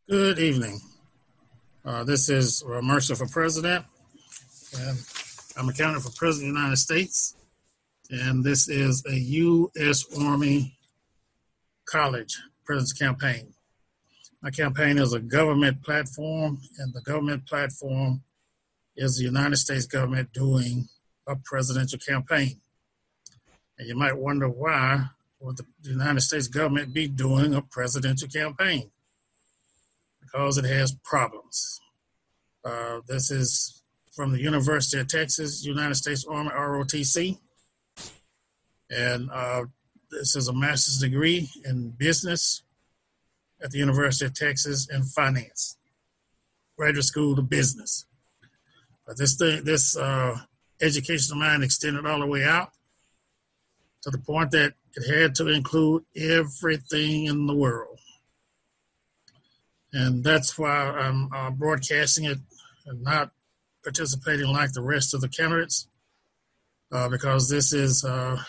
Good evening. This is Mercer for President, and I'm a candidate for President of the United States, and this is a U.S. Army College President's campaign. My campaign is a government platform, and the government platform is the United States government doing a presidential campaign. And you might wonder why would the United States government be doing a presidential campaign? Because it has problems. This is from the University of Texas, United States Army, ROTC. And this is a master's degree in business at the University of Texas in finance, graduate school of business. But this education of mine extended all the way out to the point that it had to include everything in the world. And that's why I'm broadcasting it and not participating like the rest of the candidates, because this is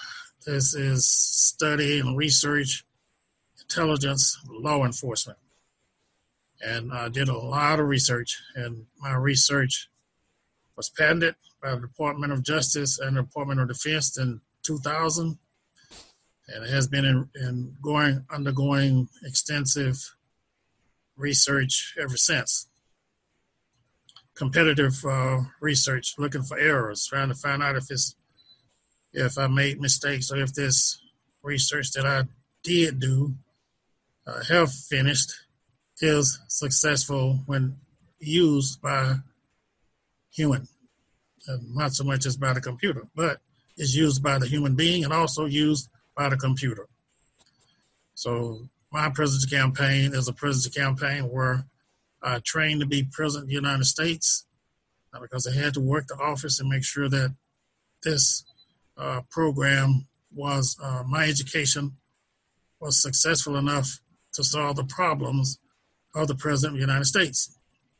study and research, intelligence, law enforcement. And I did a lot of research, and my research was patented by the Department of Justice and the Department of Defense in 2000, and it has been undergoing extensive research ever since. Competitive research, looking for errors, trying to find out if I made mistakes or if this research that I did do, have finished, is successful when used by human, and not so much as by the computer, but it's used by the human being and also used by the computer. So my presidential campaign is a presidential campaign where I trained to be president of the United States because I had to work the office and make sure that this program was, my education was successful enough to solve the problems of the president of the United States.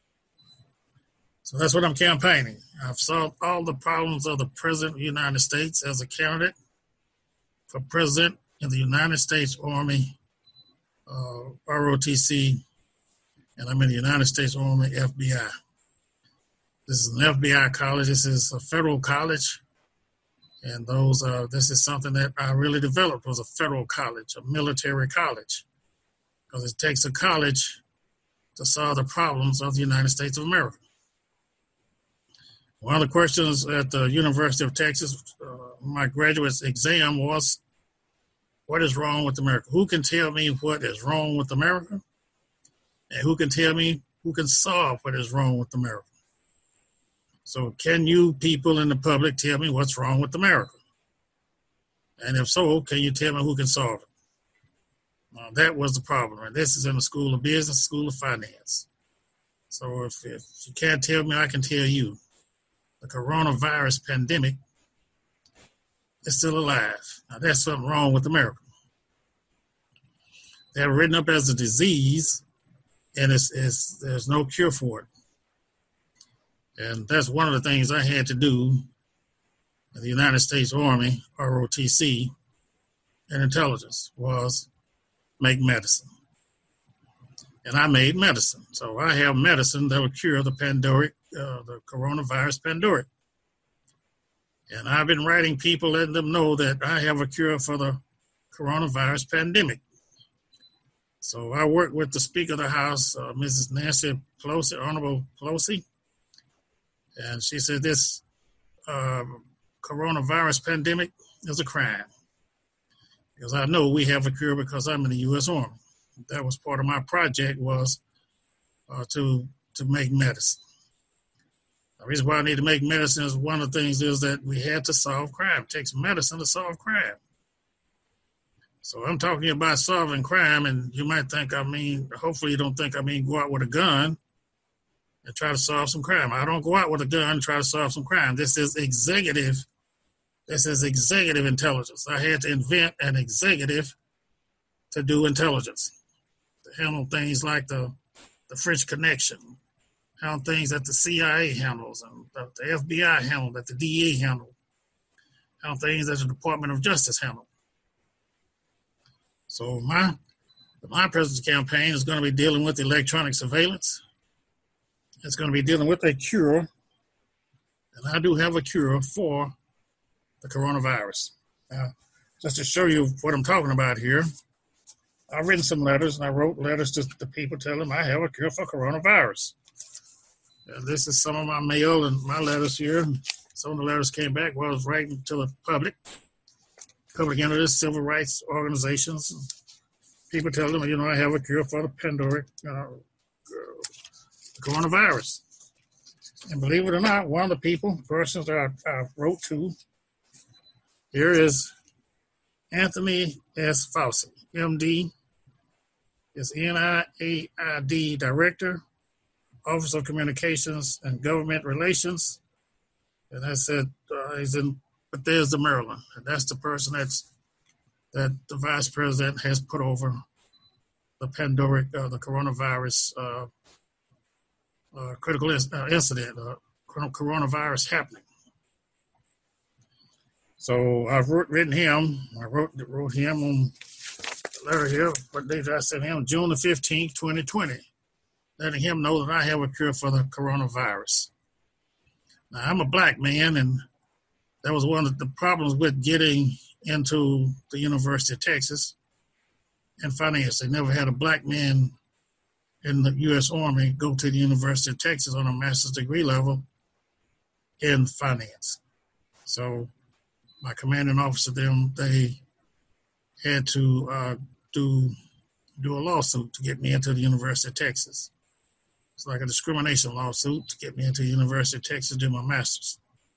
So that's what I'm campaigning. I've solved all the problems of the president of the United States as a candidate for president in the United States Army, ROTC, and I'm in the United States Army FBI. This is an FBI college. This is a federal college, and this is something that I really developed, was a federal college, a military college, because it takes a college to solve the problems of the United States of America. One of the questions at the University of Texas, my graduate exam was, what is wrong with America? Who can tell me what is wrong with America? And who can tell me who can solve what is wrong with America? So can you people in the public tell me what's wrong with America? And if so, can you tell me who can solve it? That was the problem. And this is in the School of Business, School of Finance. So if you can't tell me, I can tell you. The coronavirus pandemic is still alive. Now, there's something wrong with America. They're written up as a disease, and there's no cure for it. And that's one of the things I had to do in the United States Army, ROTC, and intelligence, was make medicine. And I made medicine. So I have medicine that will cure the coronavirus pandemic. And I've been writing people, letting them know that I have a cure for the coronavirus pandemic. So I worked with the Speaker of the House, Mrs. Nancy Pelosi, Honorable Pelosi, and she said this coronavirus pandemic is a crime. Because I know we have a cure because I'm in the U.S. Army. That was part of my project, was to make medicine. The reason why I need to make medicine is one of the things is that we had to solve crime. It takes medicine to solve crime. So I'm talking to you about solving crime, and you might think hopefully you don't think I mean go out with a gun and try to solve some crime. I don't go out with a gun and try to solve some crime. This is executive intelligence. I had to invent an executive to do intelligence, to handle things like the French Connection, handle things that the CIA handles, and the FBI handled, that the DEA handled, handle things that the Department of Justice handled. So my My president's campaign is going to be dealing with electronic surveillance. It's going to be dealing with a cure, and I do have a cure for the coronavirus. Now, just to show you what I'm talking about here, I've written some letters, and I wrote letters to the people telling them I have a cure for coronavirus. And this is some of my mail and my letters here. Some of the letters came back while I was writing to the public entities, civil rights organizations. People telling them, I have a cure for the pandemic, the coronavirus. And believe it or not, one of the persons that I wrote to here is Anthony S. Fauci, MD, is NIAID Director, Office of Communications and Government Relations. And I said, he's in Bethesda, Maryland. And that's the person that the vice president has put over the pandemic, the coronavirus critical incident, coronavirus happening. So I've written him. I wrote him on the letter here. What date did I send him? June the 15th, 2020. Letting him know that I have a cure for the coronavirus. Now, I'm a black man, and that was one of the problems with getting into the University of Texas in finance. They never had a black man in the U.S. Army go to the University of Texas on a master's degree level in finance. So my commanding officer, they had to do a lawsuit to get me into the University of Texas. It's like a discrimination lawsuit to get me into the University of Texas to do my master's.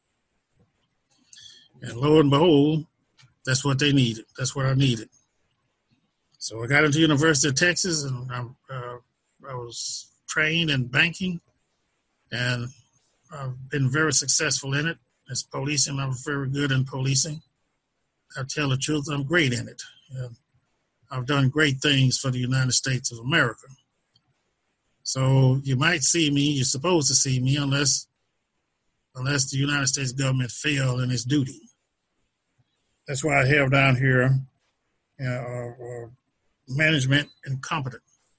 And lo and behold, that's what they needed. That's what I needed. So I got into the University of Texas, and I was trained in banking, and I've been very successful in it. As policing, I'm very good in policing. I tell the truth, I'm great in it. I've done great things for the United States of America. So you might see me, you're supposed to see me, unless the United States government failed in its duty. That's why I have down here management incompetent.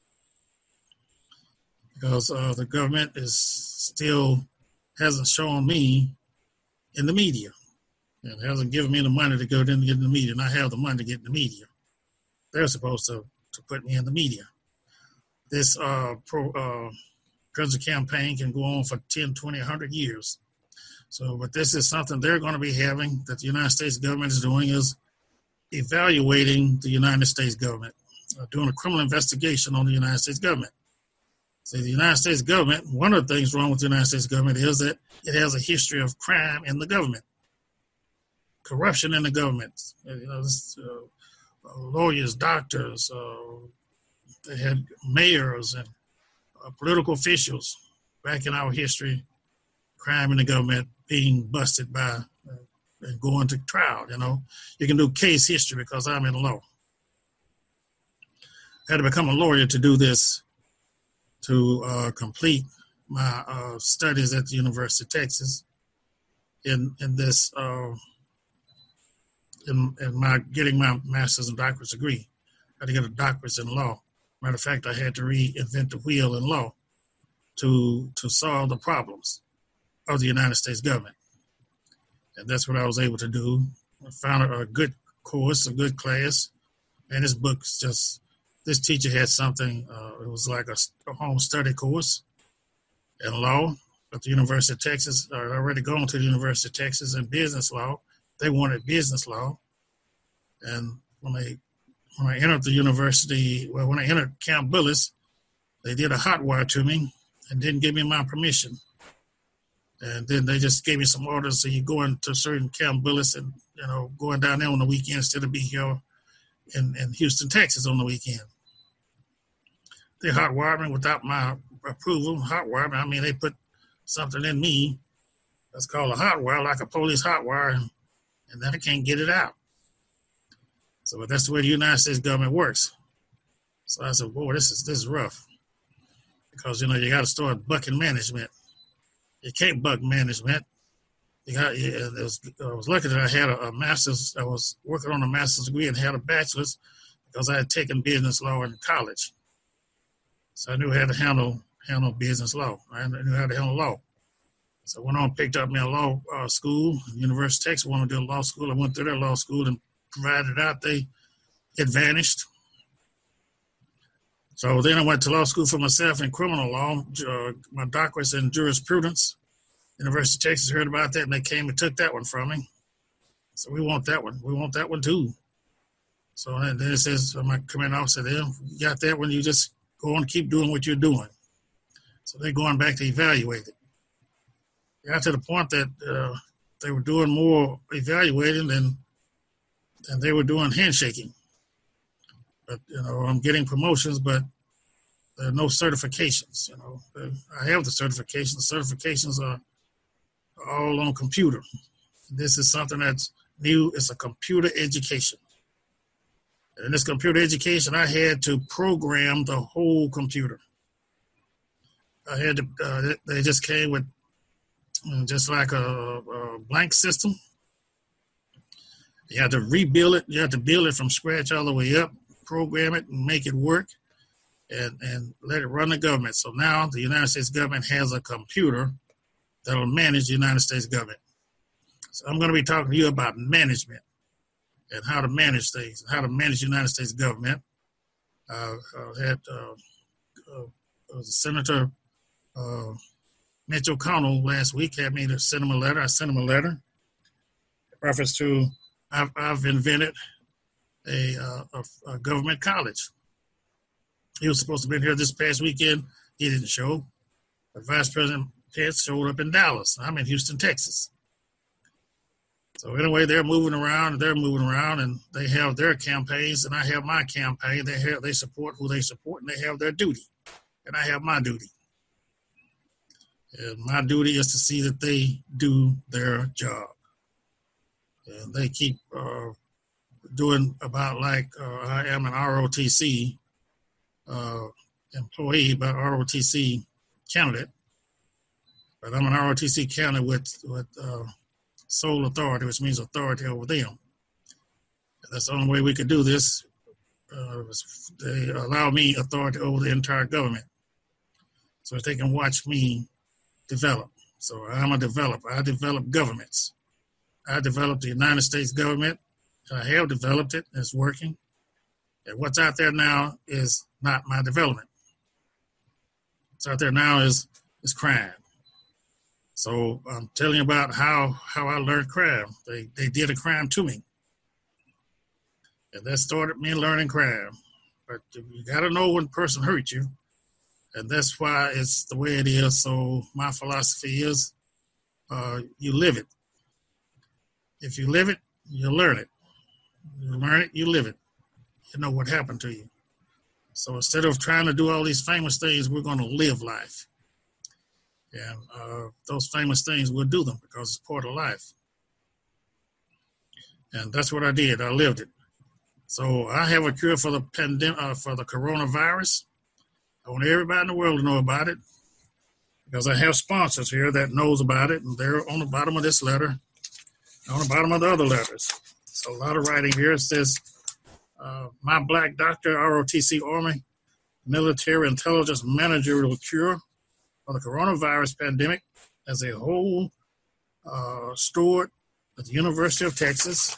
Because the government hasn't shown me in the media. It hasn't given me the money to go in and get in the media, and I have the money to get in the media. They're supposed to put me in the media. This presidential campaign can go on for 10, 20, 100 years. So, but this is something they're going to be having, that the United States government is doing, is evaluating the United States government, doing a criminal investigation on the United States government. So the United States government, one of the things wrong with the United States government is that it has a history of crime in the government, corruption in the government. Lawyers, doctors, they had mayors and political officials back in our history, crime in the government, being busted by and going to trial. You can do case history because I'm in law. I had to become a lawyer to do this, to complete my studies at the University of Texas in this in my getting my master's and doctorate degree. I had to get a doctorate in law. Matter of fact, I had to reinvent the wheel in law to solve the problems of the United States government. And that's what I was able to do. I found a good course, a good class. And this teacher had something, it was like a home study course in law at the University of Texas. I already gone to the University of Texas in business law. They wanted business law. And when I entered the university, when I entered Camp Bullis, they did a hot wire to me and didn't give me my permission. And then they just gave me some orders. So you go into certain Camp Bullis and, going down there on the weekend instead of be here in Houston, Texas on the weekend. They hot wired me without my approval. Hot wire me, I mean, they put something in me that's called a hot wire, like a police hot wire, and then I can't get it out. So but that's the way the United States government works. So I said, boy, this is rough. Because, you got to start bucking management. You can't buck management. I was lucky that I had a master's. I was working on a master's degree and had a bachelor's, because I had taken business law in college. So I knew how to handle business law. I knew how to handle law. So I went on and picked up me a law school, University of Texas. Wanted to do a law school. I went through their law school and provided out. It vanished. So then I went to law school for myself in criminal law. My doctorate's in jurisprudence. University of Texas heard about that, and they came and took that one from me. So we want that one. We want that one too. So then it says, my commanding officer, then you got that one, you just go on and keep doing what you're doing. So they're going back to evaluate it. Got to the point that they were doing more evaluating than they were doing handshaking. But, I'm getting promotions, but there are no certifications. I have the certifications. The certifications are all on computer. This is something that's new. It's a computer education. And in this computer education, I had to program the whole computer. I had to, they just came with just like a blank system. You had to rebuild it. You had to build it from scratch all the way up, program it and make it work, and let it run the government. So now the United States government has a computer that will manage the United States government. So I'm going to be talking to you about management and how to manage things, and how to manage the United States government. Senator Mitch O'Connell last week had me to send him a letter. I sent him a letter in reference to I've invented a government college. He was supposed to be here this past weekend. He didn't show. But Vice President Pence showed up in Dallas. I'm in Houston, Texas. So anyway, they're moving around, and they have their campaigns, and I have my campaign. They support who they support, and they have their duty, and I have my duty. And my duty is to see that they do their job. And they keep doing about like I am an ROTC employee, but ROTC candidate. But I'm an ROTC candidate with sole authority, which means authority over them. And that's the only way we could do this. They allow me authority over the entire government, so that they can watch me develop. So I'm a developer. I develop governments. I developed the United States government. I have developed it. It's working. And what's out there now is not my development. What's out there now is crime. So I'm telling you about how I learned crime. They did a crime to me. And that started me learning crime. But you got to know when a person hurt you. And that's why it's the way it is. So my philosophy is you live it. If you live it, you learn it. You learn it, you live it. You know what happened to you. So instead of trying to do all these famous things, we're going to live life. And those famous things, we'll do them because it's part of life. And that's what I did. I lived it. So I have a cure for the pandemic, for the coronavirus. I want everybody in the world to know about it because I have sponsors here that knows about it, and they're on the bottom of this letter, on the bottom of the other letters. So a lot of writing here. It says, my Black Doctor, ROTC Army Military Intelligence Managerial Cure for the coronavirus pandemic as a whole stored at the University of Texas,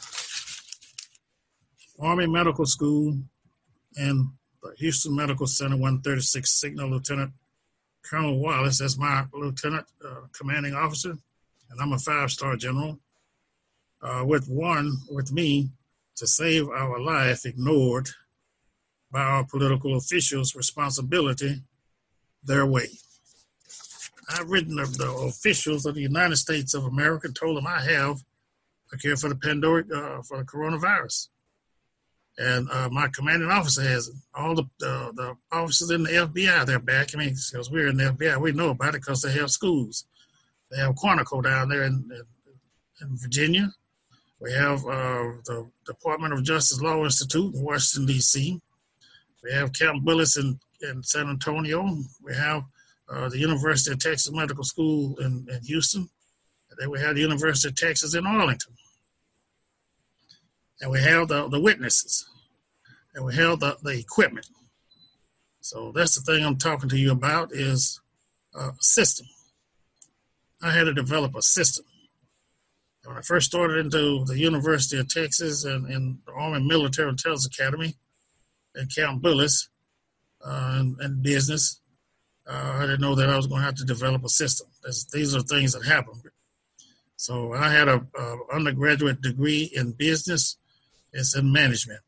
Army Medical School, and the Houston Medical Center, 136 Signal Lieutenant Colonel Wallace. That's my lieutenant commanding officer, and I'm a 5-star general. With me to save our life, ignored by our political officials' responsibility their way. I've written the officials of the United States of America, told them I have a cure for the for the coronavirus. And my commanding officer has it. All the officers in the FBI, they're backing me because we're in the FBI. We know about it because they have schools. They have Quantico down there in Virginia. We have the Department of Justice Law Institute in Washington, D.C. We have Camp Bullis in San Antonio. We have the University of Texas Medical School in Houston. And then we have the University of Texas in Arlington. And we have the witnesses. and we held the equipment. So that's the thing I'm talking to you about is a system. I had to develop a system. When I first started into the University of Texas and the Army Military Intelligence Academy at Camp Bullis and business, I didn't know that I was going to have to develop a system. These are things that happen. So I had a undergraduate degree in business. It's in management.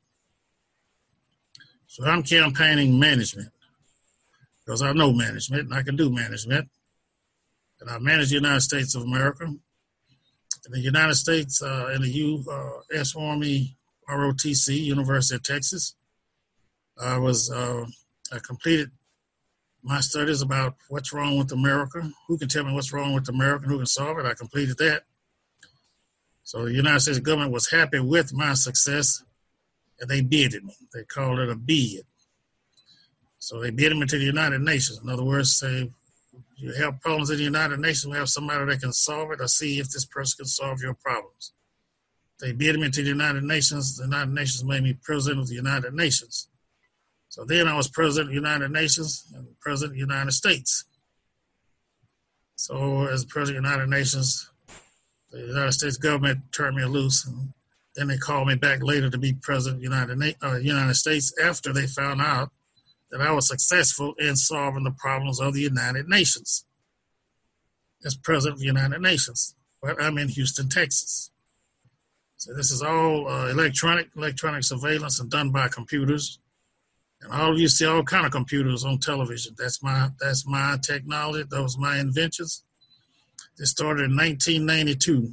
So I'm campaigning management because I know management and I can do management. And I manage the United States of America. In the United States, in the U.S. Army ROTC, University of Texas, I completed my studies about what's wrong with America. Who can tell me what's wrong with America and who can solve it? I completed that. So the United States government was happy with my success, and they bidded me. They called it a bid. So they bid me to the United Nations. In other words, say, you have problems in the United Nations, we have somebody that can solve it or see if this person can solve your problems. They bid me to the United Nations. The United Nations made me president of the United Nations. So then I was president of the United Nations and president of the United States. So as president of the United Nations, the United States government turned me loose. And then they called me back later to be president of the United States after they found out that I was successful in solving the problems of the United Nations as president of the United Nations. But I'm in Houston, Texas. So this is all electronic surveillance and done by computers. And all of you see all kind of computers on television. That's my technology. Those are my inventions. They started in 1992.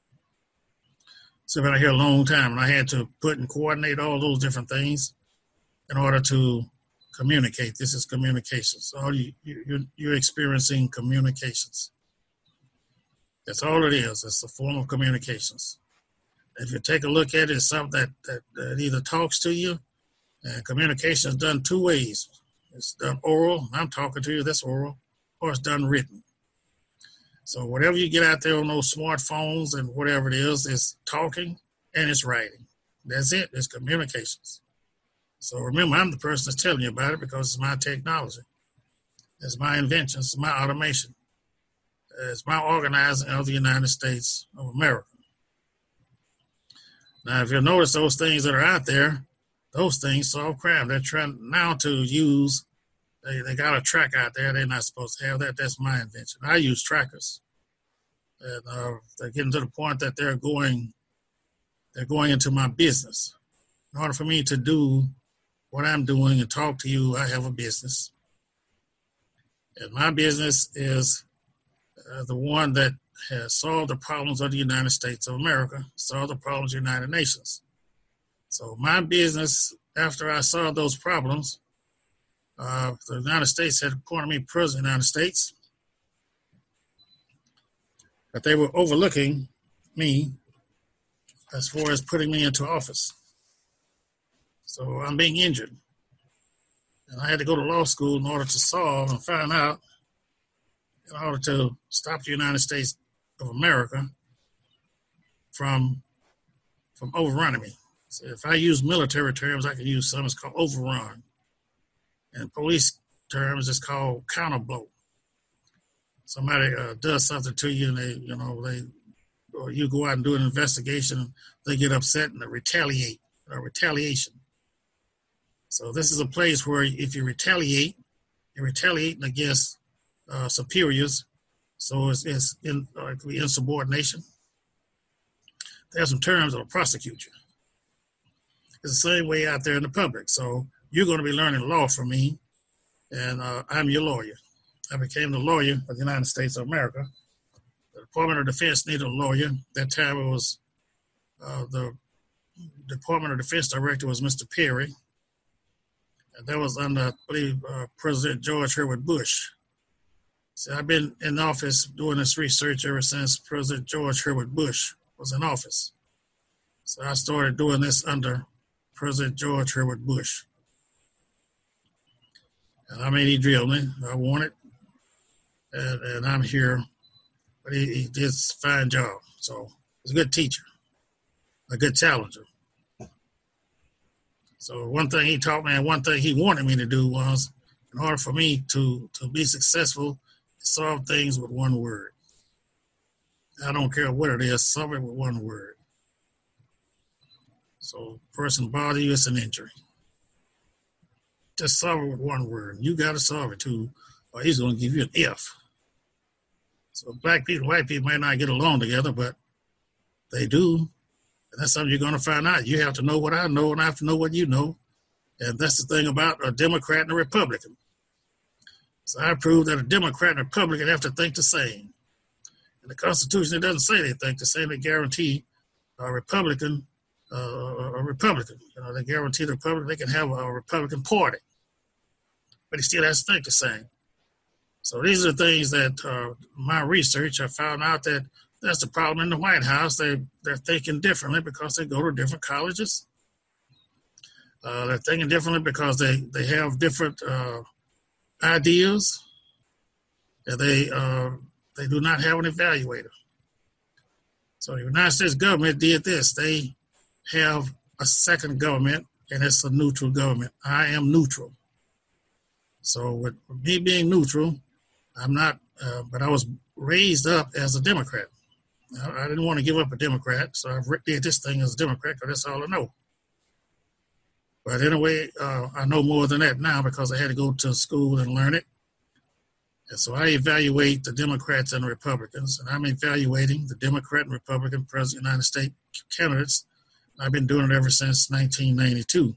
So I've been here a long time, and I had to put and coordinate all those different things in order to communicate. This is communications. You're experiencing communications. That's all it is. It's a form of communications. If you take a look at it, it's something that either talks to you, and communication is done two ways. It's done oral, I'm talking to you, that's oral, or it's done written. So whatever you get out there on those smartphones and whatever it is, it's talking and it's writing. That's it. It's communications. So remember, I'm the person that's telling you about it because it's my technology. It's my invention. It's my automation. It's my organizing of the United States of America. Now, if you'll notice those things that are out there, those things solve crime. They're trying now to use, they got a track out there. They're not supposed to have that. That's my invention. I use trackers. And they're getting to the point that they're going into my business. In order for me to do what I'm doing and talk to you, I have a business. And my business is the one that has solved the problems of the United States of America, solved the problems of the United Nations. So my business, after I solved those problems, the United States had appointed me president of the United States, but they were overlooking me as far as putting me into office. So I'm being injured. And I had to go to law school in order to solve and find out, in order to stop the United States of America from overrunning me. So if I use military terms, I can use something that's called overrun. And police terms, it's called counterblow. Somebody does something to you, and or you go out and do an investigation, they get upset and they retaliate, or retaliation. So this is a place where if you retaliate, you're retaliating against superiors. So it could be insubordination. They have some terms that'll prosecute you. It's the same way out there in the public. So you're going to be learning law from me, and I'm your lawyer. I became the lawyer of the United States of America. The Department of Defense needed a lawyer. At that time, it was the Department of Defense director was Mr. Perry. And that was under, I believe, President George Herbert Bush. So I've been in office doing this research ever since President George Herbert Bush was in office. So I started doing this under President George Herbert Bush. And I mean, he drilled me. I want it. And I'm here. But he did a fine job. So he's a good teacher, a good challenger. So one thing he taught me and one thing he wanted me to do was, in order for me to be successful, solve things with one word. I don't care what it is, solve it with one word. So person bother you, it's an injury. Just solve it with one word. You got to solve it too, or he's going to give you an F. So black people, white people may not get along together, but they do. And that's something you're going to find out. You have to know what I know, and I have to know what you know. And that's the thing about a Democrat and a Republican. So I prove that a Democrat and a Republican have to think the same. In the Constitution, it doesn't say they think the same. They guarantee a Republican. They guarantee the Republican they can have a Republican party, but he still has to think the same. So these are the things that my research, I found out that that's the problem in the White House. They're thinking differently because they go to different colleges. They're thinking differently because they have different ideas. And they do not have an evaluator. So the United States government did this. They have a second government, and it's a neutral government. I am neutral. So with me being neutral, I'm not, but I was raised up as a Democrat. I didn't want to give up a Democrat, so I did this thing as a Democrat because that's all I know. But anyway, I know more than that now because I had to go to school and learn it. And so I evaluate the Democrats and the Republicans, and I'm evaluating the Democrat and Republican President of the United States candidates. I've been doing it ever since 1992.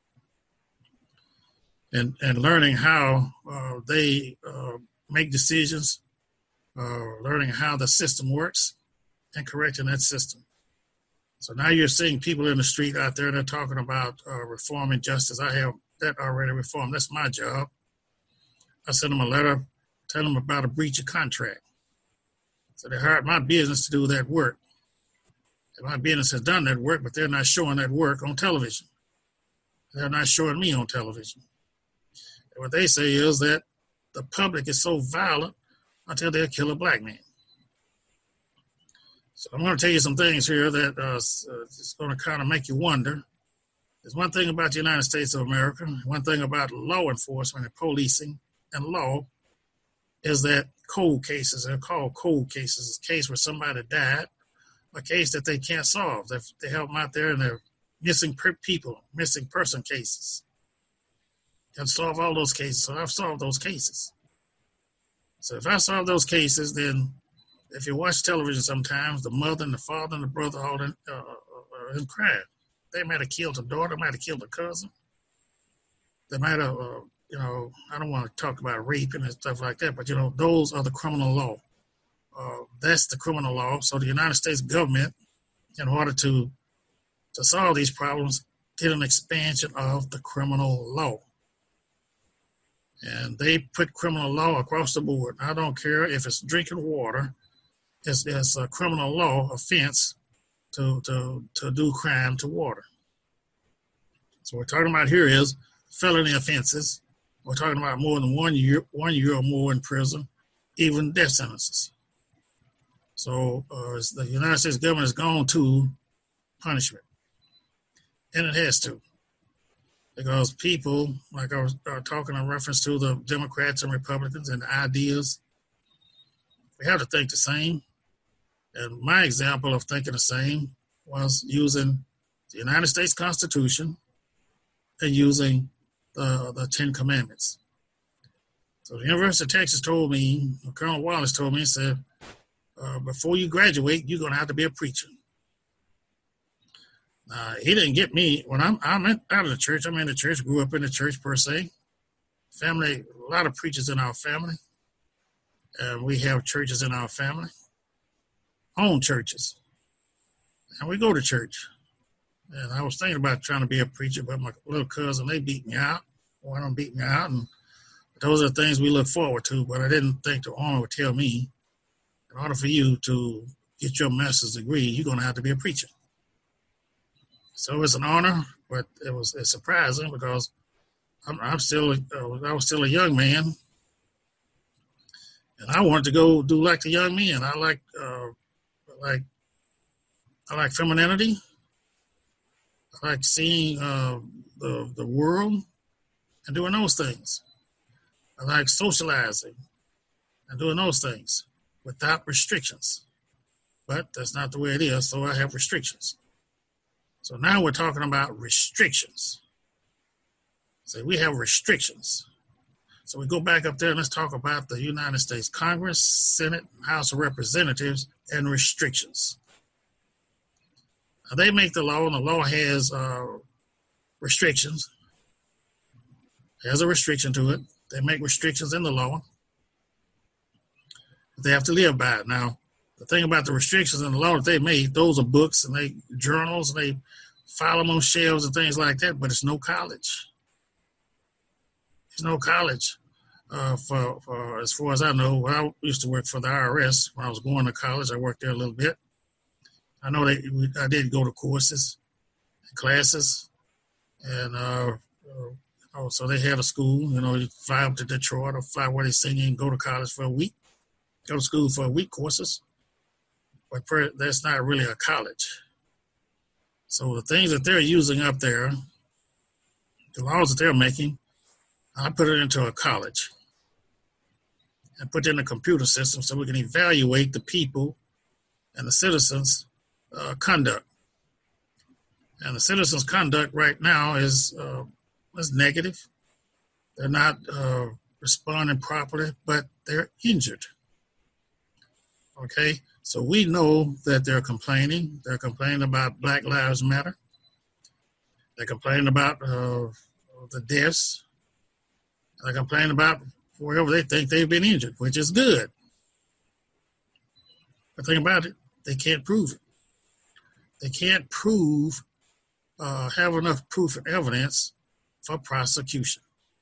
And learning how they make decisions, learning how the system works, and correcting that system. So now you're seeing people in the street out there, they're talking about reform and justice. I have that already reformed. That's my job. I sent them a letter, tell them about a breach of contract. So they hired my business to do that work. And my business has done that work, but they're not showing that work on television. They're not showing me on television. And what they say is that the public is so violent until they'll kill a black man. So I'm going to tell you some things here that is going to kind of make you wonder. There's one thing about the United States of America, one thing about law enforcement and policing and law is that cold cases are called cold cases. It's a case where somebody died, a case that they can't solve. They have them out there and they're missing missing person cases. You can solve all those cases. So I've solved those cases. So if I solve those cases, then if you watch television sometimes, the mother and the father and the brother all in crime. They might have killed a daughter, might have killed a cousin. They might have, I don't want to talk about raping and stuff like that, but, those are the criminal law. That's the criminal law. So the United States government, in order to solve these problems, did an expansion of the criminal law. And they put criminal law across the board. I don't care if it's drinking water. It's a criminal law offense to do crime to water. So what we're talking about here is felony offenses. We're talking about more than 1 year or more in prison, even death sentences. So the United States government has gone to punishment. And it has to. Because people, like I was talking in reference to the Democrats and Republicans and the ideas, we have to think the same. And my example of thinking the same was using the United States Constitution and using the Ten Commandments. So the University of Texas told me, Colonel Wallace told me, he said, before you graduate, you're going to have to be a preacher. He didn't get me. When I'm out of the church, I'm in the church, grew up in the church per se. Family, a lot of preachers in our family. And we have churches in our family. Own churches. And we go to church. And I was thinking about trying to be a preacher, but my little cousin, they beat me out. One of them beat me out. And those are things we look forward to, but I didn't think the owner would tell me, in order for you to get your master's degree, you're going to have to be a preacher. So it's an honor, but it's surprising because I was still a young man, and I wanted to go do like the young men. I like femininity. I like seeing the world and doing those things. I like socializing and doing those things without restrictions. But that's not the way it is, so I have restrictions. So now we're talking about restrictions. So we have restrictions. So we go back up there and let's talk about the United States Congress, Senate, House of Representatives, and restrictions. Now they make the law, and the law has restrictions. There's a restriction to it. They make restrictions in the law. They have to live by it. Now, the thing about the restrictions in the law that they made, those are books and they journals, and they file them on shelves and things like that, but it's no college. There's no college for as far as I know. Well, I used to work for the IRS when I was going to college. I worked there a little bit. I know I did go to courses, classes, and so they had a school. You fly up to Detroit or fly where they send you and go to college for a week, go to school for a week courses. But that's not really a college. So the things that they're using up there, the laws that they're making, I put it into a college and put it in a computer system so we can evaluate the people and the citizens' conduct. And the citizens' conduct right now is negative. They're not responding properly, but they're injured. Okay, so we know that they're complaining. They're complaining about Black Lives Matter. They're complaining about the deaths. They're complaining about wherever they think they've been injured, which is good. The thing about it, they can't prove it. They can't have enough proof and evidence for prosecution.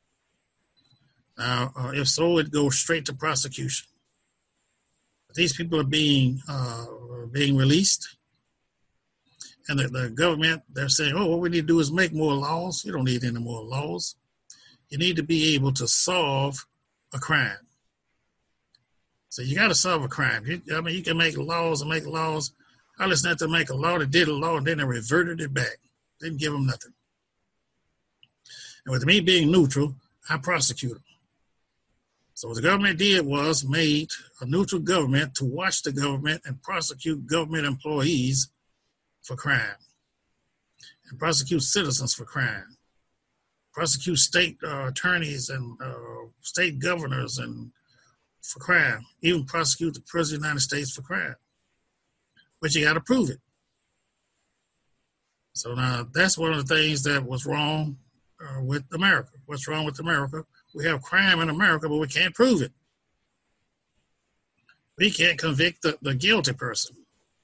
Now, if so, it goes straight to prosecution. These people are being released, and the government, they're saying, what we need to do is make more laws. You don't need any more laws. You need to be able to solve a crime. So you got to solve a crime. You can make laws and make laws. I listened to make a law that did a law, and then they reverted it back. Didn't give them nothing. And with me being neutral, I prosecute them. So what the government did was made a neutral government to watch the government and prosecute government employees for crime, and prosecute citizens for crime, prosecute state attorneys and state governors and for crime, even prosecute the President of the United States for crime. But you got to prove it. So now that's one of the things that was wrong with America. What's wrong with America? We have crime in America, but we can't prove it. We can't convict the guilty person.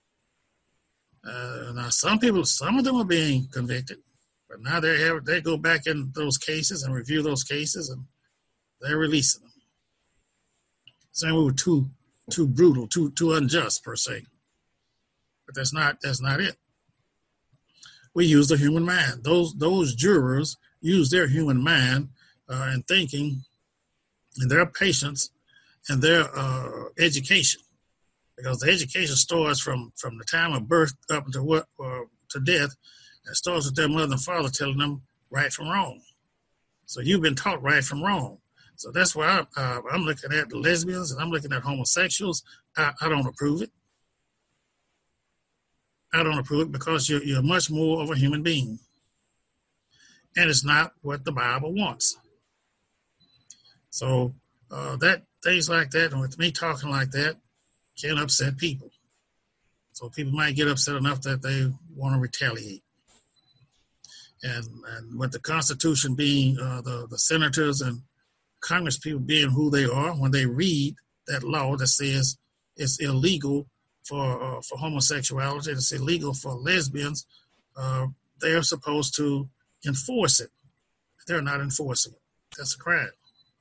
Now, some of them are being convicted, but now they go back in those cases and review those cases, and they're releasing them. Saying we were too brutal, too unjust per se. But that's not it. We use the human mind. Those jurors use their human mind and thinking, and their patience, and their education, because the education starts from the time of birth up to to death. It starts with their mother and father telling them right from wrong. So you've been taught right from wrong. So that's why I'm looking at the lesbians and I'm looking at homosexuals. I don't approve it. I don't approve it because you're much more of a human being. And it's not what the Bible wants. So that things like that, and with me talking like that, can upset people. So people might get upset enough that they want to retaliate. And with the Constitution being the senators and Congress people being who they are, when they read that law that says it's illegal for homosexuality, it's illegal for lesbians, they're supposed to enforce it. They're not enforcing it. That's a crime.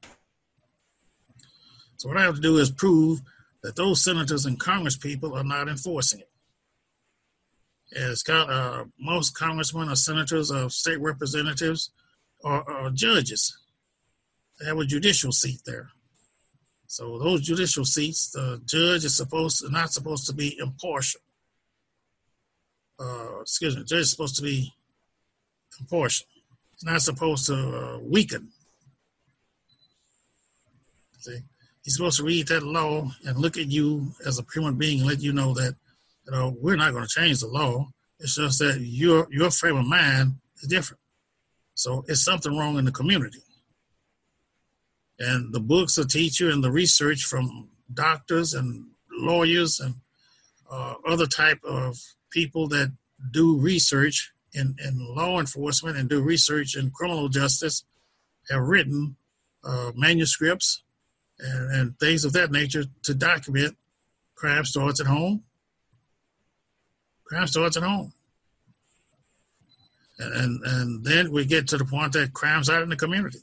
So what I have to do is prove that those senators and Congress people are not enforcing it. And it's got most congressmen or senators or state representatives or judges. They have a judicial seat there. So those judicial seats, the judge is not supposed to be impartial. The judge is supposed to be impartial. It's not supposed to weaken. See, he's supposed to read that law and look at you as a human being and let you know that, we're not going to change the law. It's just that your frame of mind is different. So it's something wrong in the community. And the books will teach you, and the research from doctors and lawyers and other type of people that do research in law enforcement and do research in criminal justice have written manuscripts and things of that nature to document crime starts at home. Crime starts at home. And then we get to the point that crime's out in the community.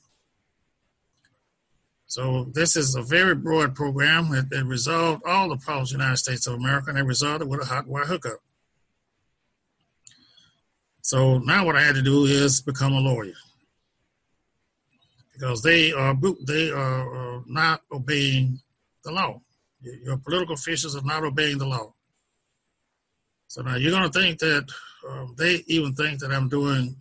So this is a very broad program. It resolved all the problems in the United States of America, and it resolved it with a hot wire hookup. So now what I had to do is become a lawyer, because they are not obeying the law. Your political officials are not obeying the law. So now you're going to think that they even think that I'm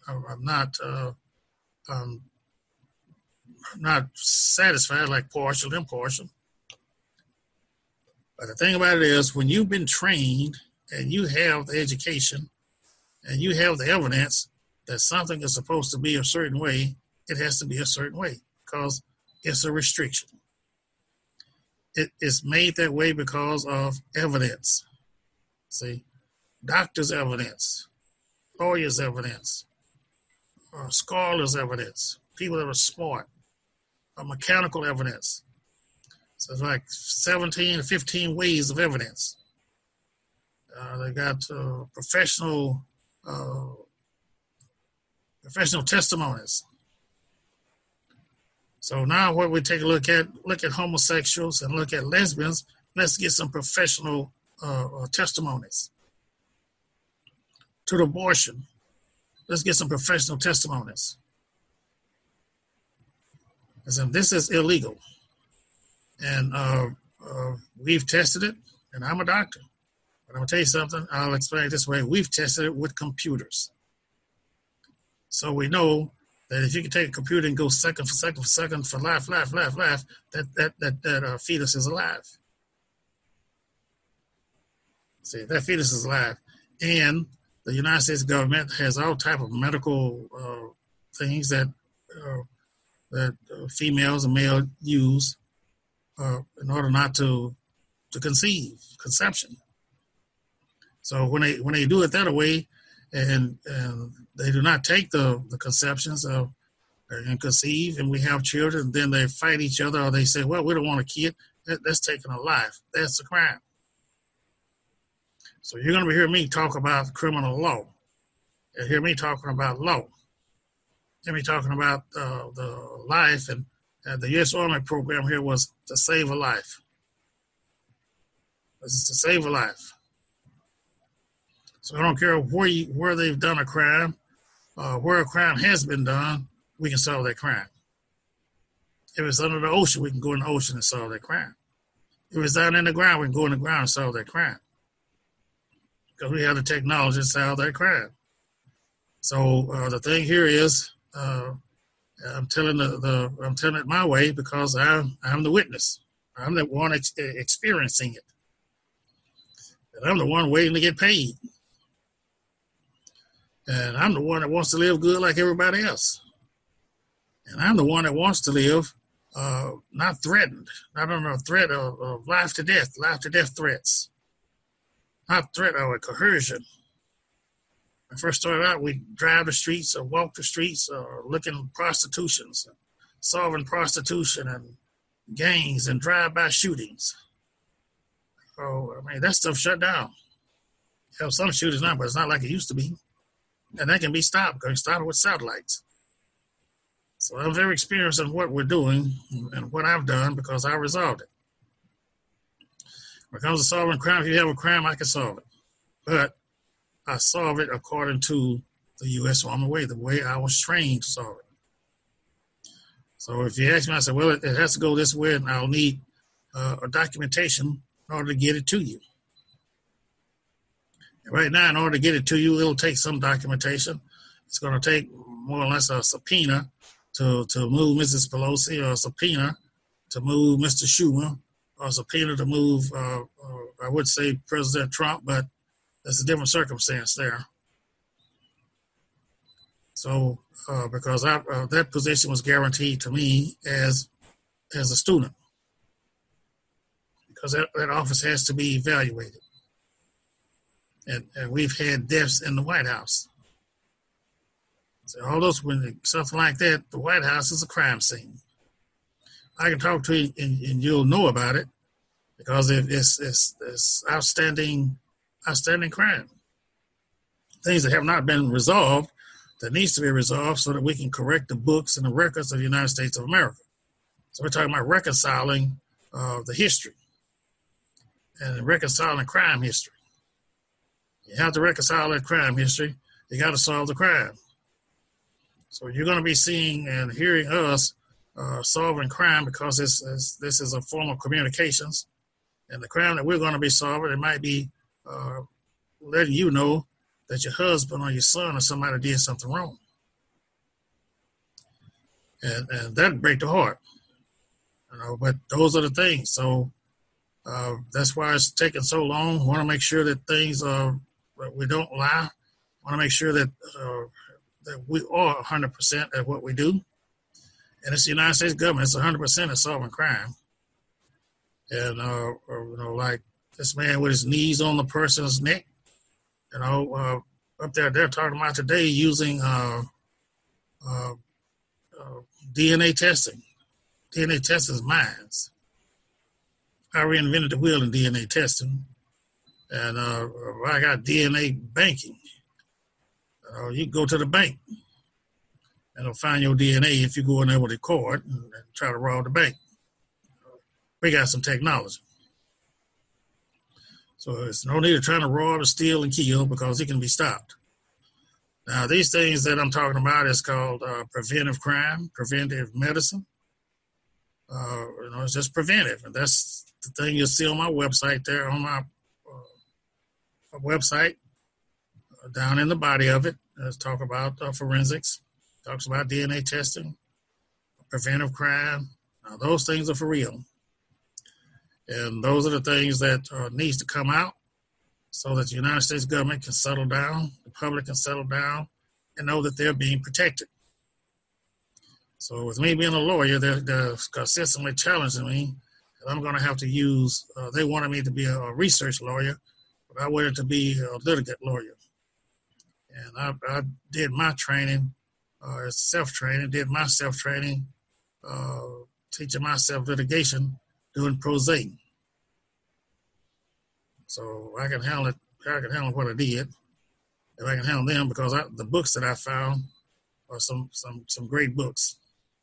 not satisfied, like partial, impartial. But the thing about it is, when you've been trained and you have the education and you have the evidence that something is supposed to be a certain way, it has to be a certain way because it's a restriction. It is made that way because of evidence. See, doctors' evidence, lawyers' evidence, scholars' evidence, people that are smart, mechanical evidence. So it's like 17 or 15 ways of evidence. They got professional testimonies. So now what we take a look at homosexuals and look at lesbians. Let's get some professional testimonies. To the abortion, let's get some professional testimonies. And this is illegal. And we've tested it, and I'm a doctor. But I'm going to tell you something, I'll explain it this way. We've tested it with computers. So we know that if you can take a computer and go second for second for second for life, that fetus is alive. See, that fetus is alive. And the United States government has all type of medical things that females and males use in order not to conception. So when they do it that way, and they do not take the conceptions and conceive, and we have children, then they fight each other, or they say, well, we don't want a kid. That's taking a life. That's a crime. So you're going to hear me talk about criminal law. You hear me talking about law. Hear me talking about the life, and the U.S. Army program here was to save a life. This is to save a life. So I don't care where they've done a crime, where a crime has been done, we can solve that crime. If it's under the ocean, we can go in the ocean and solve that crime. If it's down in the ground, we can go in the ground and solve that crime. Because we have the technology to solve that crime. So the thing here is, I'm telling it my way because I'm the witness. I'm the one experiencing it, and I'm the one waiting to get paid. And I'm the one that wants to live good like everybody else. And I'm the one that wants to live not threatened, not under a threat of life to death threats, not threat of coercion. When I first started out, we'd drive the streets or walk the streets looking at prostitutions, solving prostitution and gangs and drive-by shootings. Oh, I mean, that stuff shut down. You have some shootings now, but it's not like it used to be. And that can be stopped because it started with satellites. So I'm very experienced in what we're doing and what I've done because I resolved it. When it comes to solving crime, if you have a crime, I can solve it. But I solve it according to the U.S. Army way, the way I was trained to solve it. So if you ask me, I say, well, it has to go this way, and I'll need a documentation in order to get it to you. Right now, in order to get it to you, it'll take some documentation. It's going to take more or less a subpoena to move Mrs. Pelosi, or a subpoena to move Mr. Schumer, or a subpoena to move, I would say President Trump, but that's a different circumstance there. So, because that position was guaranteed to me as a student, because that office has to be evaluated. And we've had deaths in the White House. So when something like that, the White House is a crime scene. I can talk to you and you'll know about it, because it's outstanding crime. Things that have not been resolved, that needs to be resolved so that we can correct the books and the records of the United States of America. So we're talking about reconciling the history and reconciling crime history. You have to reconcile that crime history. You got to solve the crime. So you're going to be seeing and hearing us solving crime, because this is a form of communications. And the crime that we're going to be solving, it might be letting you know that your husband or your son or somebody did something wrong. And that'd break the heart. But those are the things. So that's why it's taking so long. We want to make sure that things we don't lie. We want to make sure that we are 100% at what we do. And it's the United States government. It's 100% of solving crime. And, like this man with his knees on the person's neck, up there, they're talking about today using DNA testing. DNA testing is mines. I reinvented the wheel in DNA testing. And I got DNA banking. You can go to the bank and they'll find your DNA if you go in there with a cord and try to rob the bank. We got some technology. So there's no need of trying to rob or steal and kill, because it can be stopped. Now, these things that I'm talking about is called preventive crime, preventive medicine. It's just preventive. And that's the thing you'll see on my website there, on my website, down in the body of it. Let's talk about forensics, talks about DNA testing, preventive crime. Now, those things are for real. And those are the things that needs to come out so that the United States government can settle down, the public can settle down, and know that they're being protected. So with me being a lawyer, they're consistently challenging me, and I'm going to have to use, they wanted me to be a research lawyer, but I wanted to be a litigant lawyer. And I did my training, self-training, teaching myself litigation, doing pro se. So I can handle it. I can handle what I did, and I can handle them, because the books that I found are some great books,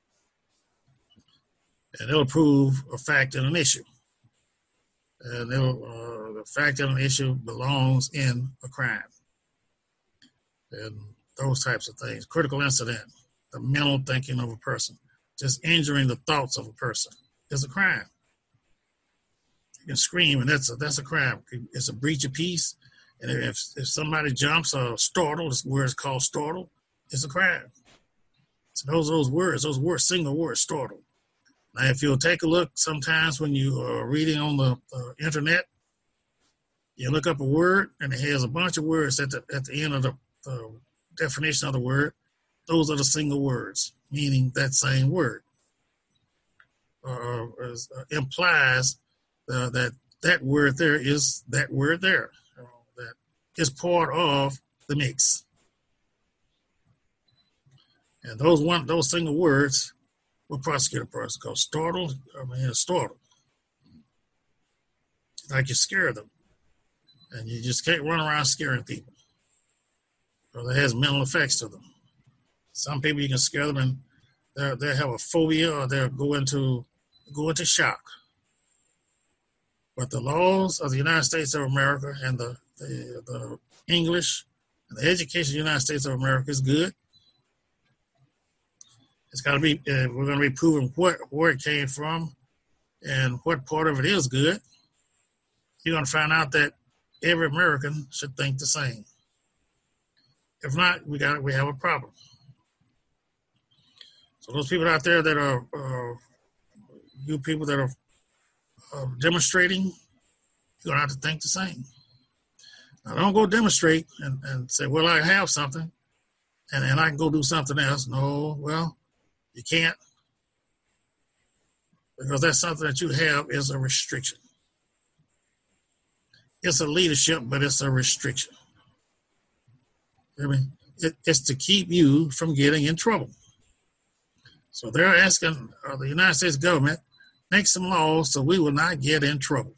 and it'll prove a fact and an issue, and the fact and an issue belongs in a crime, and those types of things. Critical incident, the mental thinking of a person, just injuring the thoughts of a person is a crime. You can scream, and that's a crime. It's a breach of peace. And if somebody jumps or startled, this word is called startled, it's a crime. So those words, single words, startled. Now, if you'll take a look, sometimes when you are reading on the internet, you look up a word, and it has a bunch of words at the end of the definition of the word. Those are the single words, meaning that same word. Implies that word there is that word there. That is part of the mix. And those single words will prosecute a person. Because startled, it's startled. Like you scare them. And you just can't run around scaring people. Because it has mental effects to them. Some people you can scare them and they'll have a phobia, or they'll go into shock. But the laws of the United States of America and the English and the education of the United States of America is good. It's got to be, we're going to be proving where it came from and what part of it is good. You're going to find out that every American should think the same. If not, we have a problem. So those people out there that are, you people that are demonstrating, you're going to have to think the same. Now, don't go demonstrate and say, well, I have something and I can go do something else. No, well, you can't, because that's something that you have is a restriction. It's a leadership, but it's a restriction. I mean, it's to keep you from getting in trouble. So they're asking the United States government, make some laws so we will not get in trouble.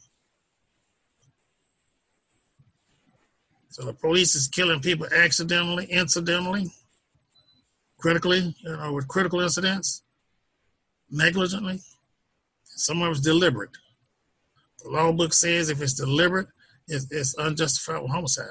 So the police is killing people accidentally, incidentally, critically, with critical incidents, negligently. Some of it's deliberate. The law book says if it's deliberate, it's unjustified homicide.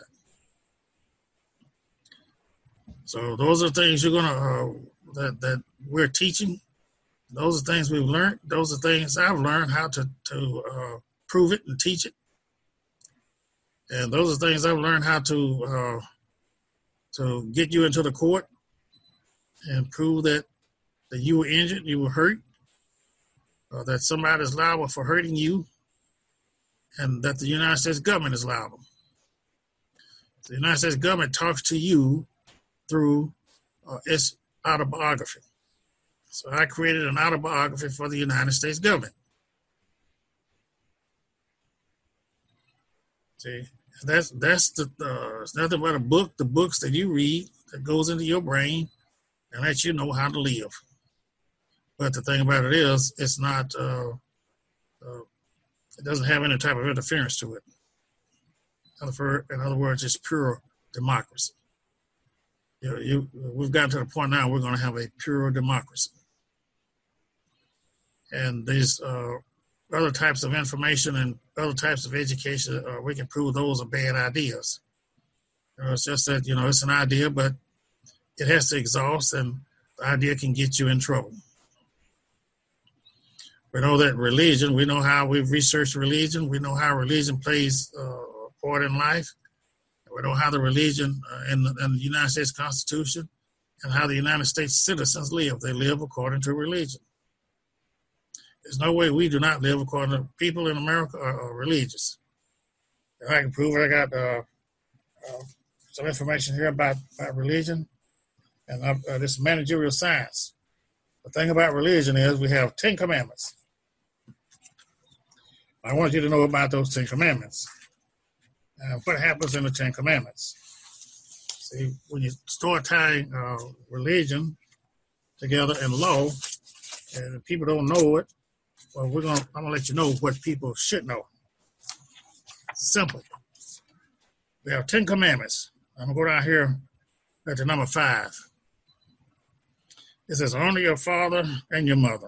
So those are things you're gonna that we're teaching. Those are things we've learned. Those are things I've learned how to prove it and teach it. And those are things I've learned how to get you into the court and prove that you were injured, you were hurt, that somebody is liable for hurting you, and that the United States government is liable. The United States government talks to you through its autobiography. So I created an autobiography for the United States government. See, that's it's nothing but a book, the books that you read that goes into your brain and lets you know how to live. But the thing about it is, it's not, it doesn't have any type of interference to it. In other words, it's pure democracy. We've gotten to the point now we're going to have a pure democracy. And these other types of information and other types of education, we can prove those are bad ideas. It's just that, it's an idea, but it has to exhaust, and the idea can get you in trouble. We know that religion, we know how we've researched religion. We know how religion plays a part in life. We know how the religion in the United States Constitution and how the United States citizens live. They live according to religion. There's no way we do not live according to people in America are religious. And I can prove it. I got some information here about religion and this managerial science. The thing about religion is we have 10 commandments. I want you to know about those 10 commandments. What happens in the 10 commandments? See, when you start tying religion together and law, and people don't know it, well, I'm gonna let you know what people should know. Simple. We have 10 commandments. I'm gonna go down here at the number 5. It says, honor your father and your mother.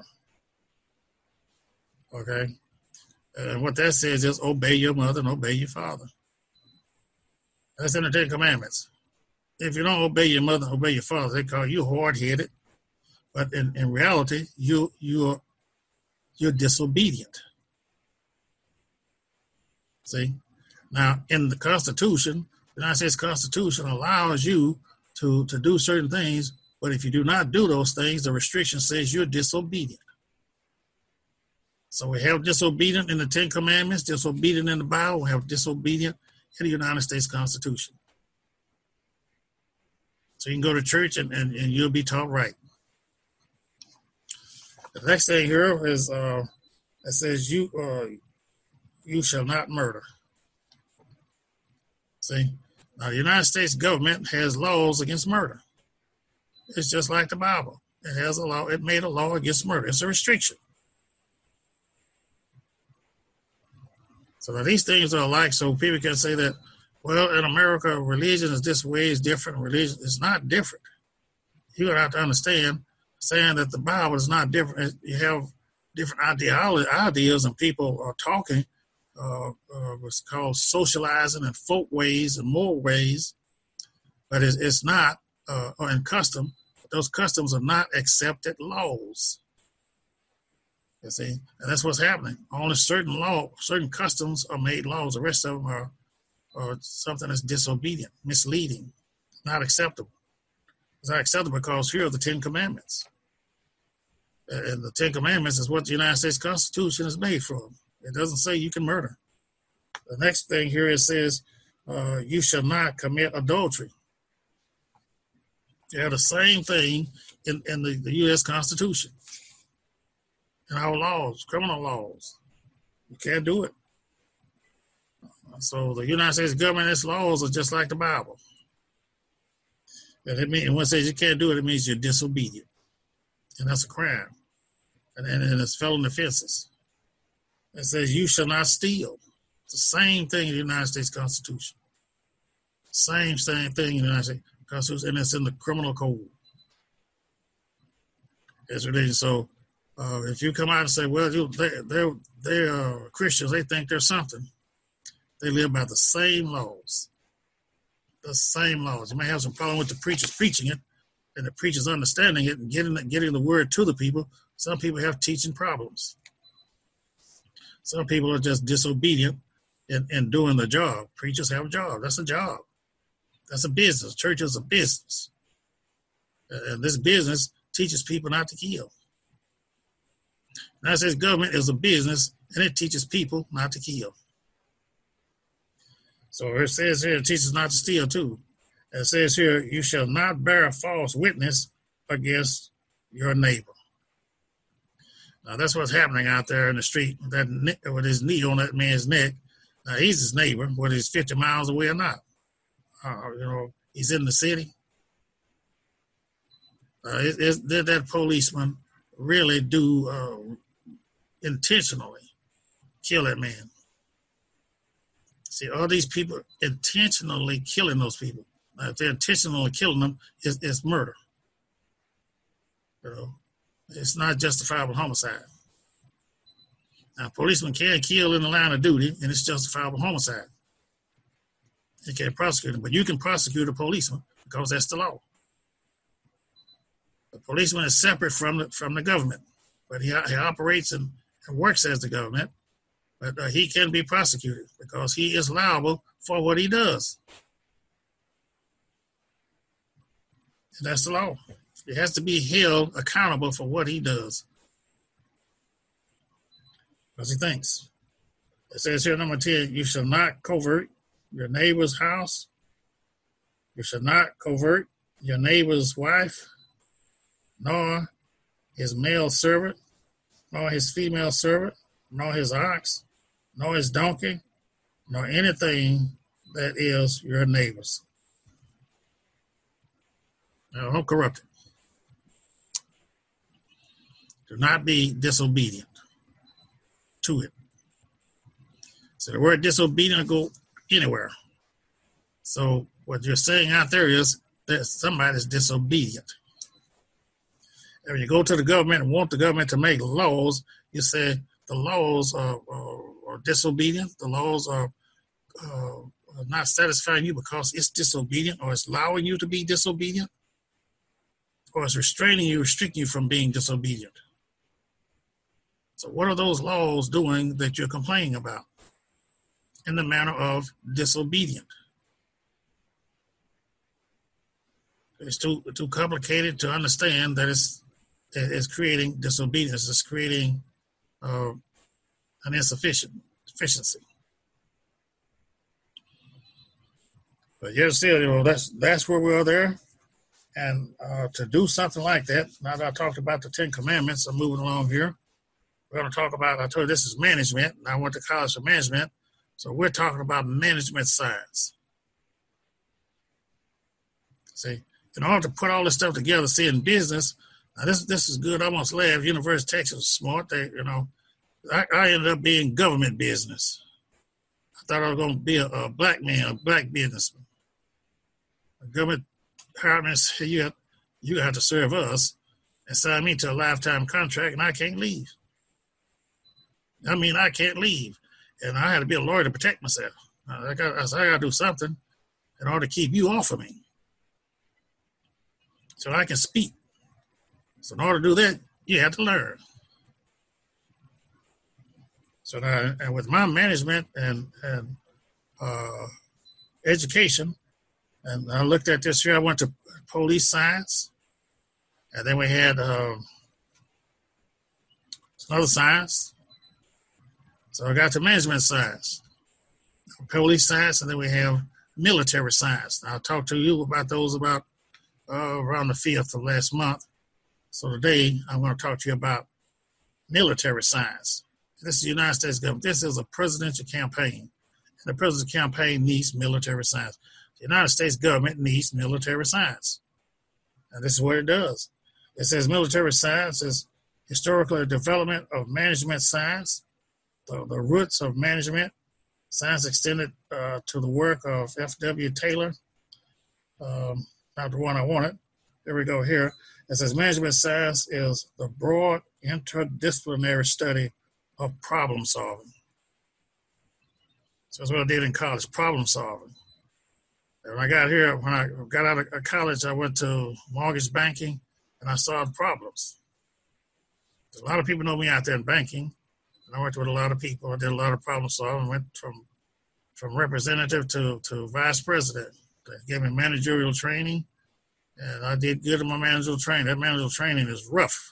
Okay? And what that says is obey your mother and obey your father. That's in the 10 commandments. If you don't obey your mother and obey your father, they call you hard-headed. But in reality, you're disobedient. See? Now, in the Constitution, the United States Constitution allows you to do certain things, but if you do not do those things, the restriction says you're disobedient. So we have disobedient in the 10 commandments, disobedient in the Bible, we have disobedient in the United States Constitution. So you can go to church and you'll be taught right. The next thing here is it says you shall not murder. See, now the United States government has laws against murder. It's just like the Bible. It has a law. It made a law against murder. It's a restriction. So now these things are alike. So people can say that, well, in America, religion is this way, it's different. Religion is not different. You have to understand, saying that the Bible is not different. You have different ideas, and people are talking what's called socializing and folk ways and moral ways, but it's not, or in custom, those customs are not accepted laws. You see, and that's what's happening. Only certain customs are made laws. The rest of them are something that's disobedient, misleading, not acceptable. It's not acceptable because here are the 10 commandments. And the Ten Commandments is what the United States Constitution is made from. It doesn't say you can murder. The next thing here it says, you shall not commit adultery. You have the same thing in the U.S. Constitution. In our laws, criminal laws. You can't do it. So the United States government, its laws are just like the Bible. And when it says you can't do it, it means you're disobedient. And that's a crime. And it's felony offenses. It says you shall not steal. It's the same thing in the United States Constitution. Same thing in the United States Constitution, and it's in the criminal code. It's ridiculous. So if you come out and say, well, they're Christians, they think they're something. They live by the same laws. The same laws. You may have some problem with the preachers preaching it and the preachers understanding it and getting the word to the people. Some people have teaching problems. Some people are just disobedient in doing the job. Preachers have a job. That's a job. That's a business. Church is a business. And this business teaches people not to kill. United States government is a business, and it teaches people not to kill. So it says here, it teaches not to steal too. It says here, you shall not bear false witness against your neighbor. Now that's what's happening out there in the street with his knee on that man's neck. Now he's his neighbor, whether he's 50 miles away or not. He's in the city. Did that policeman really do intentionally kill that man? See, all these people intentionally killing those people. Now, if they're intentionally killing them, it's murder. It's not justifiable homicide. Now, policemen can kill in the line of duty, and it's justifiable homicide. You can't prosecute him, but you can prosecute a policeman because that's the law. The policeman is separate from the government, but he operates and works as the government. But he can be prosecuted because he is liable for what he does. And that's the law. He has to be held accountable for what he does. Because he thinks. It says here, number 10, you shall not covet your neighbor's house. You shall not covet your neighbor's wife, nor his male servant, nor his female servant, nor his ox, nor his donkey, nor anything that is your neighbor's. Now, don't corrupt it. Do not be disobedient to it. So the word disobedient will go anywhere. So what you're saying out there is that somebody's disobedient. And when you go to the government and want the government to make laws, you say the laws are disobedient. The laws are not satisfying you because it's disobedient, or it's allowing you to be disobedient, or it's restraining you, restricting you from being disobedient. So what are those laws doing that you're complaining about in the manner of disobedient? It's too complicated to understand that it's creating disobedience. It's creating an deficiency. But yet still, that's where we are there. And to do something like that, now that I talked about the Ten Commandments, I'm moving along here. We're going to talk about, I told you this is management, and I went to college for management. So we're talking about management science. See, in order to put all this stuff together, see, in business, now this is good. I almost laughed. University of Texas was smart. I ended up being government business. I thought I was going to be a black man, a black businessman. The government hired me and said, you have to serve us, and sign me to a lifetime contract, and I can't leave. I can't leave. And I had to be a lawyer to protect myself. I got to do something in order to keep you off of me, so I can speak. So in order to do that, you have to learn. So now, and with my management and education, and I looked at this here, I went to police science, and then we had another science. So I got the management science, police science, and then we have military science. I'll talk to you about those about around the 5th of last month. So today I'm going to talk to you about military science. This is the United States government. This is a presidential campaign. And the presidential campaign needs military science. The United States government needs military science. And this is what it does. It says military science is historical development of management science, the roots of management science extended to the work of F.W. Taylor, not the one I wanted. There we go here. It says management science is the broad interdisciplinary study of problem solving. So that's what I did in college, problem solving. And when I got out of college, I went to mortgage banking and I solved problems. A lot of people know me out there in banking. And I worked with a lot of people. I did a lot of problem solving. Went from representative to vice president. They gave me managerial training, and I did good in my managerial training. That managerial training is rough.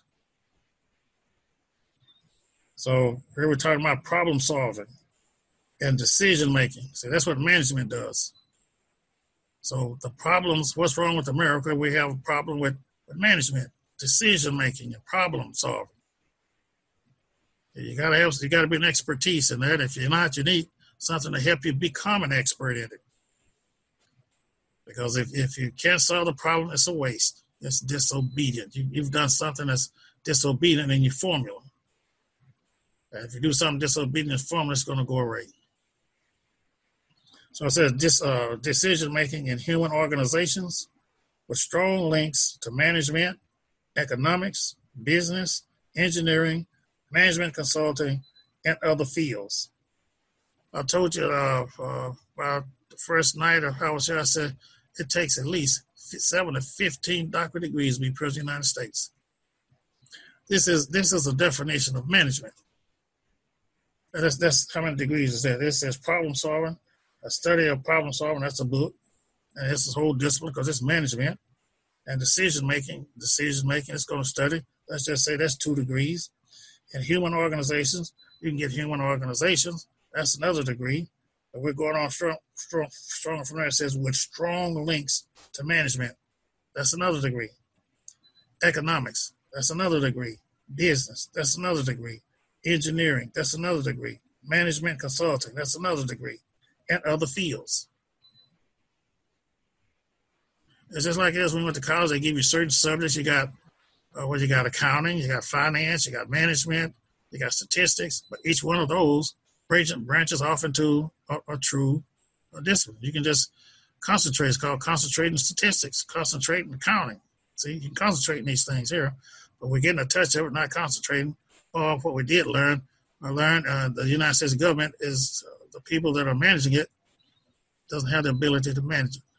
So here we're talking about problem solving and decision making. See, that's what management does. So the problems, what's wrong with America? We have a problem with management, decision making, and problem solving. You gotta be an expertise in that. If you're not, you need something to help you become an expert in it. Because if you can't solve the problem, it's a waste. It's disobedient. You've done something that's disobedient in your formula. And if you do something disobedient in your formula, it's going to go away. So it says decision-making in human organizations with strong links to management, economics, business, engineering, management consulting, and other fields. I told you about the first night of how I was here, I said it takes at least 7 to 15 doctorate degrees to be president of the United States. This is a definition of management. And that's how many degrees is that. This says problem solving, a study of problem solving, that's a book. And it's this whole discipline because it's management. And decision making, it's going to study. Let's just say that's 2 degrees. In human organizations, you can get human organizations. That's another degree. But we're going on strong from there. It says with strong links to management. That's another degree. Economics, that's another degree. Business, that's another degree. Engineering, that's another degree. Management consulting, that's another degree. And other fields. It's just like this when we went to college, they give you certain subjects. You got you got accounting, you got finance, you got management, you got statistics, but each one of those branches off into a true discipline. You can just concentrate. It's called concentrating statistics, concentrating accounting. See, you can concentrate in these things here, but we're getting a touch of it, not concentrating on what we did learn. I learned the United States government is the people that are managing it doesn't have the ability to manage it.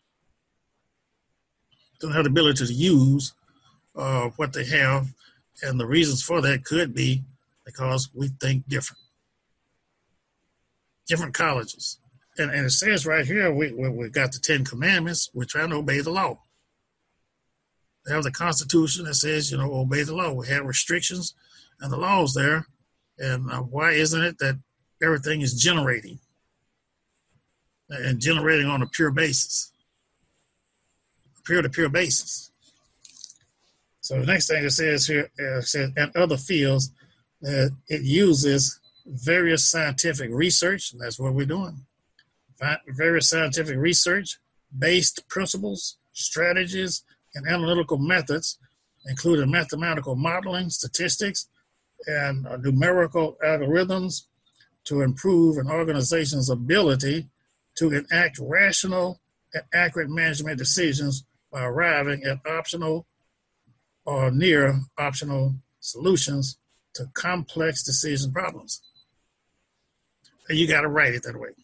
Don't have the ability to use what they have, and the reasons for that could be because we think different. Different colleges. And it says right here, we got the 10 Commandments. We're trying to obey the law. They have the Constitution that says, obey the law. We have restrictions and the laws there. And why isn't it that everything is generating and generating on a pure basis? Peer-to-peer basis. So the next thing it says here, says, and other fields, it uses various scientific research, and that's what we're doing. Various scientific research-based principles, strategies, and analytical methods, including mathematical modeling, statistics, and numerical algorithms to improve an organization's ability to enact rational and accurate management decisions by arriving at optional or near optional solutions to complex decision problems. And you got to write it that way.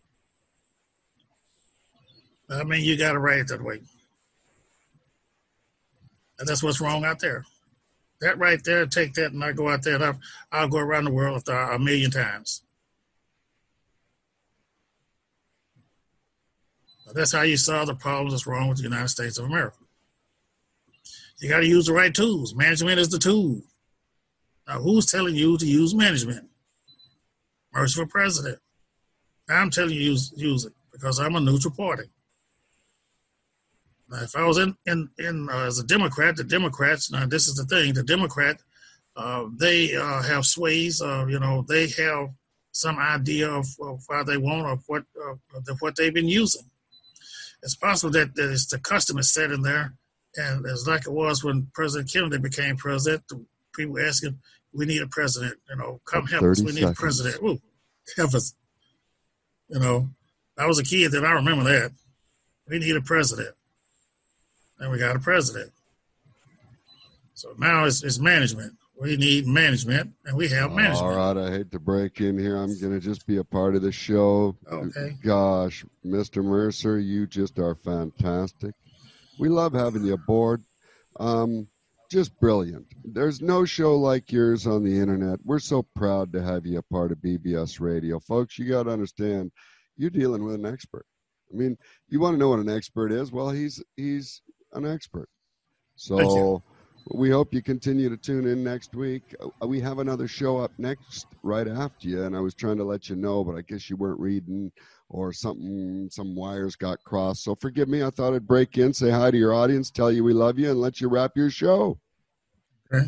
You got to write it that way. And that's what's wrong out there. That right there, take that and I go out there and I'll go around the world a million times. That's how you solve the problems that's wrong with the United States of America. You got to use the right tools. Management is the tool. Now, who's telling you to use management? Merciful President. I'm telling you use it because I'm a neutral party. Now, if I was in as a Democrat, the Democrats, now this is the thing, the Democrat, they have sways, they have some idea of why they want or what they've been using. It's possible that it's the custom is set in there, and it's like it was when President Kennedy became president. People were asking, "We need a president. Come help us. We need a president. Ooh, help us." I was a kid, then I remember that. We need a president, and we got a president. So now it's management. We need management, and we have management. All right, I hate to break in here. I'm going to just be a part of the show. Okay. Gosh, Mr. Mercer, you just are fantastic. We love having you aboard. Just brilliant. There's no show like yours on the internet. We're so proud to have you a part of BBS Radio. Folks, you got to understand, you're dealing with an expert. I mean, you want to know what an expert is? Well, he's an expert. So we hope you continue to tune in next week. We have another show up next right after you, and I was trying to let you know, but I guess you weren't reading or some wires got crossed. So forgive me. I thought I'd break in, say hi to your audience, tell you we love you, and let you wrap your show. Okay.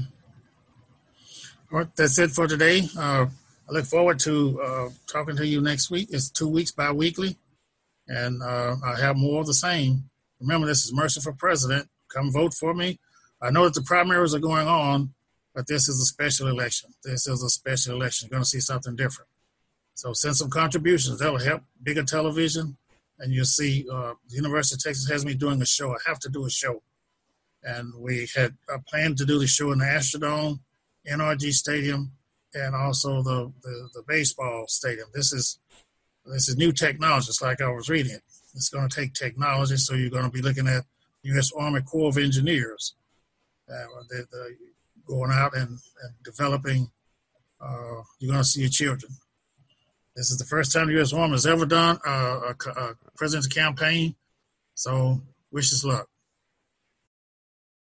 All right, that's it for today. I look forward to talking to you next week. It's 2 weeks bi-weekly, and I have more of the same. Remember, this is Mercer for President. Come vote for me. I know that the primaries are going on, but this is a special election. This is a special election. You're going to see something different. So send some contributions. That'll help. Bigger television, and you'll see the University of Texas has me doing a show. I have to do a show. And we had planned to do the show in the Astrodome, NRG Stadium, and also the baseball stadium. This is new technology. It's like I was reading it. It's going to take technology, so you're going to be looking at U.S. Army Corps of Engineers. They're going out and developing. You're going to see your children. This is the first time the U.S. Army has ever done a president's campaign. So wish us luck.